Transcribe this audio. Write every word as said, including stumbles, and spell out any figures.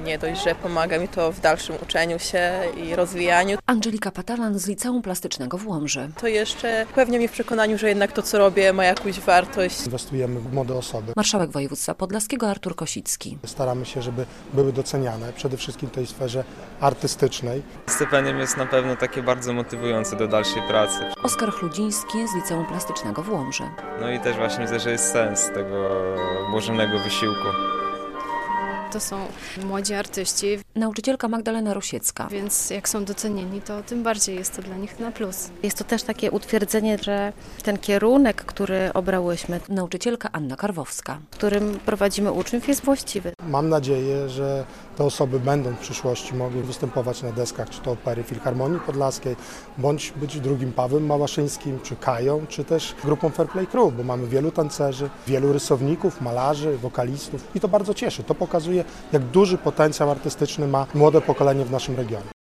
nie dość, że pomaga mi to w dalszym uczeniu się i rozwijaniu. Angelika Patalan z Liceum Plastycznego w Łomży. To jeszcze pewnie mnie w przekonaniu, że jednak to, co robię, ma jakąś wartość. Inwestujemy w młode osoby. Marszałek województwa podlaskiego Artur Kosicki. Staramy się, żeby były doceniane, przede wszystkim w tej sferze artystycznej. Stypendium jest na pewno takie bardzo motywujące do dalszej pracy. Oskar Chludziński z Liceum Plastycznego w Łomży. No i też właśnie widzę, że jest sens tego włożonego wysiłku. To są młodzi artyści. Nauczycielka Magdalena Rosiecka. Więc jak są docenieni, to tym bardziej jest to dla nich na plus. Jest to też takie utwierdzenie, że ten kierunek, który obrałyśmy, Nauczycielka Anna Karwowska. w którym prowadzimy uczniów, jest właściwy. Mam nadzieję, że te osoby będą w przyszłości mogły występować na deskach, czy to Opery Filharmonii Podlaskiej, bądź być drugim Pawłem Małaszyńskim, czy Kają, czy też grupą Fair Play Crew, bo mamy wielu tancerzy, wielu rysowników, malarzy, wokalistów i to bardzo cieszy. To pokazuje, jak duży potencjał artystyczny ma młode pokolenie w naszym regionie.